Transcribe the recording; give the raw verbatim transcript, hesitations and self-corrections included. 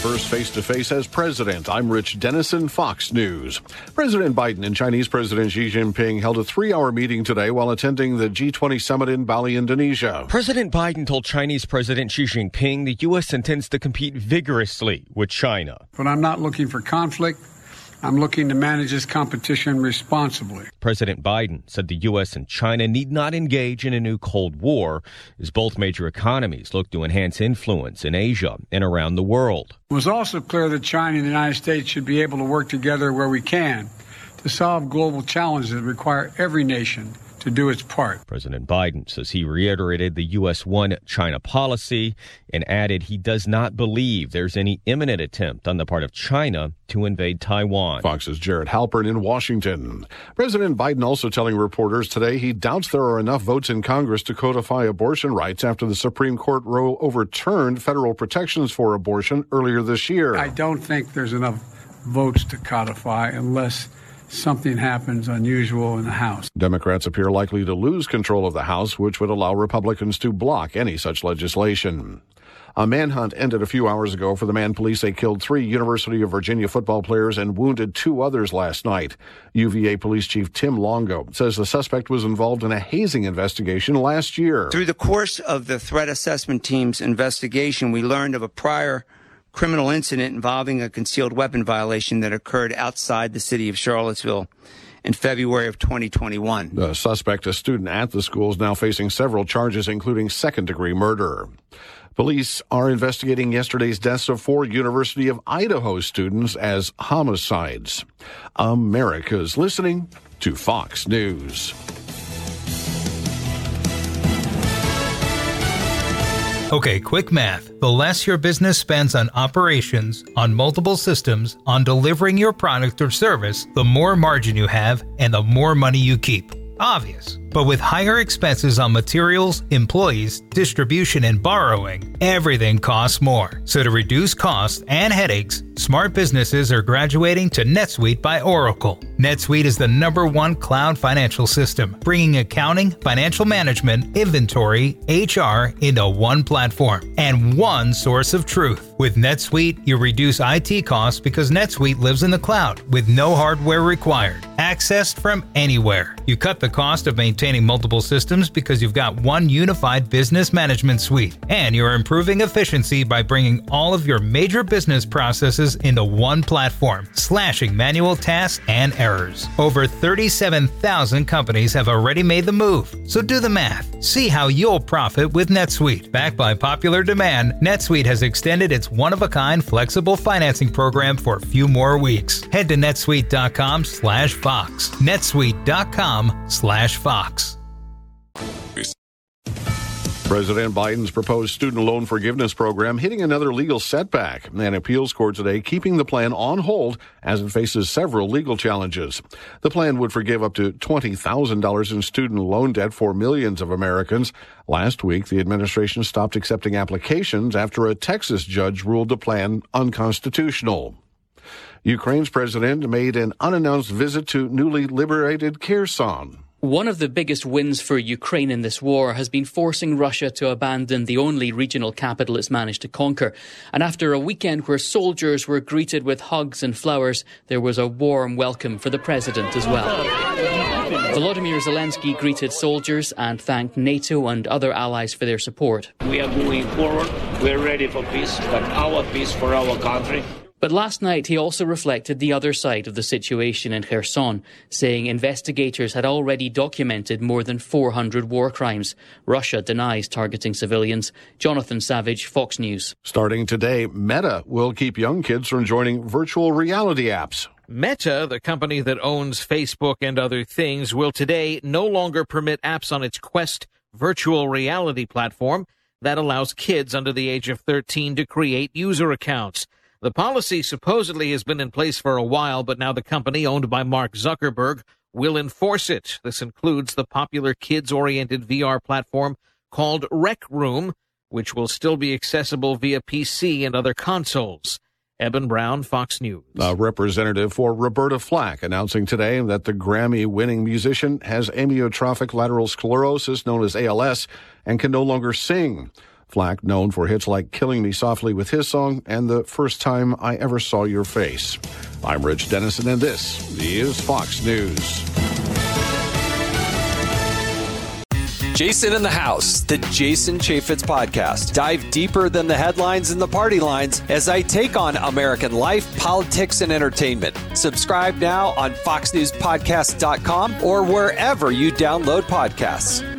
first face-to-face as president. I'm Rich Dennison, Fox News. President Biden and Chinese President Xi Jinping held a three-hour meeting today while attending the G twenty summit in Bali, Indonesia. President Biden told Chinese President Xi Jinping the U S intends to compete vigorously with China. But I'm not looking for conflict. I'm looking to manage this competition responsibly. President Biden said the U S and China need not engage in a new Cold War as both major economies look to enhance influence in Asia and around the world. It was also clear that China and the United States should be able to work together where we can to solve global challenges that require every nation to do its part. President Biden says he reiterated the U S one China policy and added he does not believe there's any imminent attempt on the part of China to invade Taiwan. Fox's Jared Halpern in Washington. President Biden also telling reporters today he doubts there are enough votes in Congress to codify abortion rights after the Supreme Court ro- overturned federal protections for abortion earlier this year. I don't think there's enough votes to codify unless something happens unusual in the House. Democrats appear likely to lose control of the House, which would allow Republicans to block any such legislation. A manhunt ended a few hours ago for the man police say killed three University of Virginia football players and wounded two others last night. U V A Police Chief Tim Longo says the suspect was involved in a hazing investigation last year. Through the course of the threat assessment team's investigation, we learned of a prior criminal incident involving a concealed weapon violation that occurred outside the city of Charlottesville in February of twenty twenty-one. The suspect, a student at the school, is now facing several charges, including second-degree murder. Police are investigating yesterday's deaths of four University of Idaho students as homicides. America's listening to Fox News. Okay, quick math. The less your business spends on operations, on multiple systems, on delivering your product or service, the more margin you have and the more money you keep. Obvious. But with higher expenses on materials, employees, distribution, and borrowing, everything costs more. So to reduce costs and headaches, smart businesses are graduating to NetSuite by Oracle. NetSuite is the number one cloud financial system, bringing accounting, financial management, inventory, H R into one platform and one source of truth. With NetSuite, you reduce I T costs because NetSuite lives in the cloud with no hardware required, accessed from anywhere. You cut the cost of maintaining multiple systems because you've got one unified business management suite, and you're improving efficiency by bringing all of your major business processes into one platform, slashing manual tasks and errors. Over thirty-seven thousand companies have already made the move, so do the math. See how you'll profit with NetSuite. Backed by popular demand, NetSuite has extended its one-of-a-kind flexible financing program for a few more weeks. Head to netsuite.com slash Fox. netsuite.com slash Fox. President Biden's proposed student loan forgiveness program hitting another legal setback. An appeals court today keeping the plan on hold as it faces several legal challenges. The plan would forgive up to twenty thousand dollars in student loan debt for millions of Americans. Last week, the administration stopped accepting applications after a Texas judge ruled the plan unconstitutional. Ukraine's president made an unannounced visit to newly liberated Kherson. One of the biggest wins for Ukraine in this war has been forcing Russia to abandon the only regional capital it's managed to conquer. And after a weekend where soldiers were greeted with hugs and flowers, there was a warm welcome for the president as well. Volodymyr Zelensky greeted soldiers and thanked NATO and other allies for their support. We are moving forward. We're ready for peace, but our peace for our country. But last night he also reflected the other side of the situation in Kherson, saying investigators had already documented more than four hundred war crimes. Russia denies targeting civilians. Jonathan Savage, Fox News. Starting today, Meta will keep young kids from joining virtual reality apps. Meta, the company that owns Facebook and other things, will today no longer permit apps on its Quest virtual reality platform that allows kids under the age of thirteen to create user accounts. The policy supposedly has been in place for a while, but now the company owned by Mark Zuckerberg will enforce it. This includes the popular kids-oriented V R platform called Rec Room, which will still be accessible via P C and other consoles. Eben Brown, Fox News. A representative for Roberta Flack announcing today that the Grammy-winning musician has amyotrophic lateral sclerosis, known as A L S, and can no longer sing. Flack, known for hits like Killing Me Softly with his song and The First Time I Ever Saw Your Face. I'm Rich Dennison, and this is Fox News. Jason in the House, the Jason Chaffetz podcast. Dive deeper than the headlines and the party lines as I take on American life, politics, and entertainment. Subscribe now on fox news podcast dot com or wherever you download podcasts.